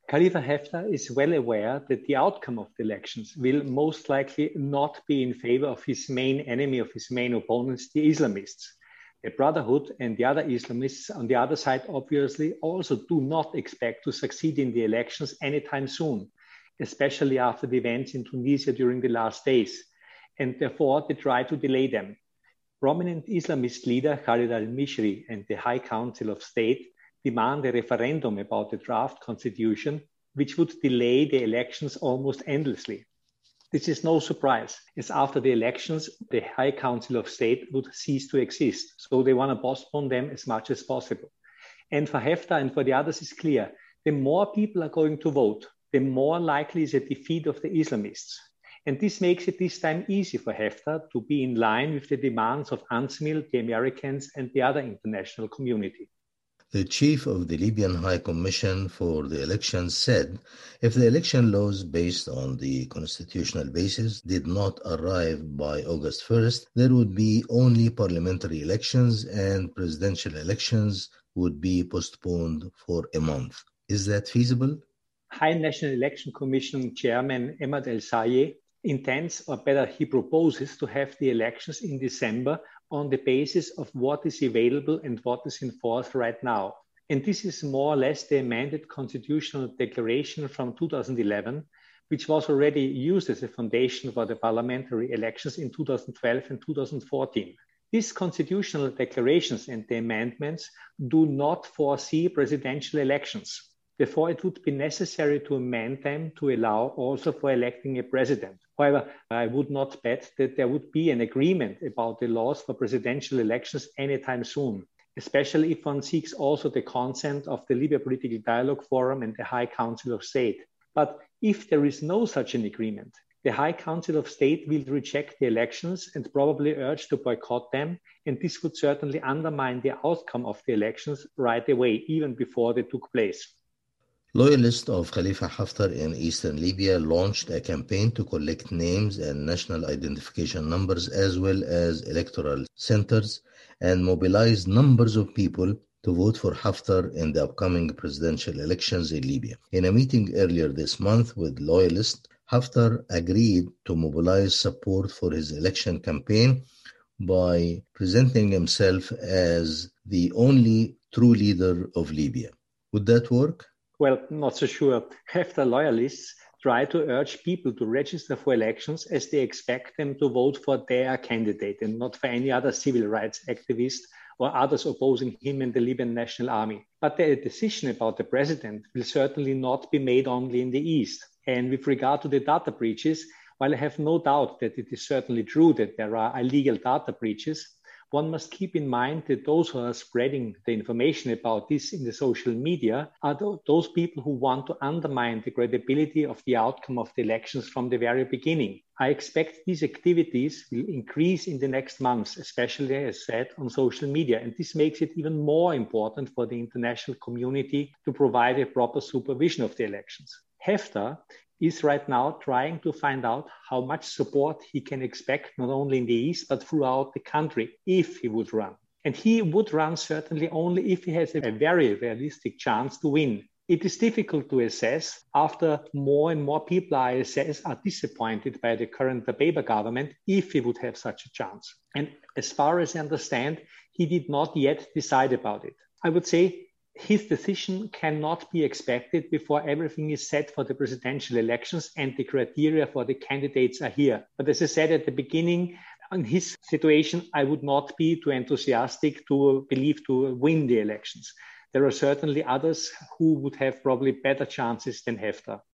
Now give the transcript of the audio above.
Khalifa Haftar is well aware that the outcome of the elections will most likely not be in favor of his main enemy, of his main opponents, the Islamists. The Brotherhood and the other Islamists on the other side obviously also do not expect to succeed in the elections anytime soon, especially after the events in Tunisia during the last days, and therefore they try to delay them. Prominent Islamist leader Khalid al-Mishri and the High Council of State demand a referendum about the draft constitution, which would delay the elections almost endlessly. This is no surprise, as after the elections, the High Council of State would cease to exist, so they want to postpone them as much as possible. And for Haftar and for the others, it's clear, the more people are going to vote, the more likely is a defeat of the Islamists. And this makes it this time easy for Haftar to be in line with the demands of UNSMIL, the Americans, and the other international community. The chief of the Libyan High Commission for the elections said if the election laws based on the constitutional basis did not arrive by August 1st, there would be only parliamentary elections and presidential elections would be postponed for a month. Is that feasible? High National Election Commission Chairman Emad El-Sayeh intends, or better, he proposes to have the elections in December on the basis of what is available and what is in force right now. And this is more or less the amended constitutional declaration from 2011, which was already used as a foundation for the parliamentary elections in 2012 and 2014. These constitutional declarations and the amendments do not foresee presidential elections. Therefore, it would be necessary to amend them to allow also for electing a president. However, I would not bet that there would be an agreement about the laws for presidential elections anytime soon, especially if one seeks also the consent of the Libya Political Dialogue Forum and the High Council of State. But if there is no such an agreement, the High Council of State will reject the elections and probably urge to boycott them, and this would certainly undermine the outcome of the elections right away, even before they took place. Loyalists of Khalifa Haftar in eastern Libya launched a campaign to collect names and national identification numbers as well as electoral centers and mobilized numbers of people to vote for Haftar in the upcoming presidential elections in Libya. In a meeting earlier this month with loyalists, Haftar agreed to mobilize support for his election campaign by presenting himself as the only true leader of Libya. Would that work? Well, not so sure. Haftar loyalists try to urge people to register for elections as they expect them to vote for their candidate and not for any other civil rights activist or others opposing him and the Libyan National Army. But the decision about the president will certainly not be made only in the East. And with regard to the data breaches, while I have no doubt that it is certainly true that there are illegal data breaches, one must keep in mind that those who are spreading the information about this in the social media are those people who want to undermine the credibility of the outcome of the elections from the very beginning. I expect these activities will increase in the next months, especially, as said, on social media. And this makes it even more important for the international community to provide a proper supervision of the elections. Haftar is right now trying to find out how much support he can expect, not only in the East, but throughout the country, if he would run. And he would run certainly only if he has a very realistic chance to win. It is difficult to assess after more and more people are disappointed by the current Abeba government if he would have such a chance. And as far as I understand, he did not yet decide about it. I would say his decision cannot be expected before everything is set for the presidential elections and the criteria for the candidates are here. But as I said at the beginning, in his situation, I would not be too enthusiastic to believe to win the elections. There are certainly others who would have probably better chances than Haftar.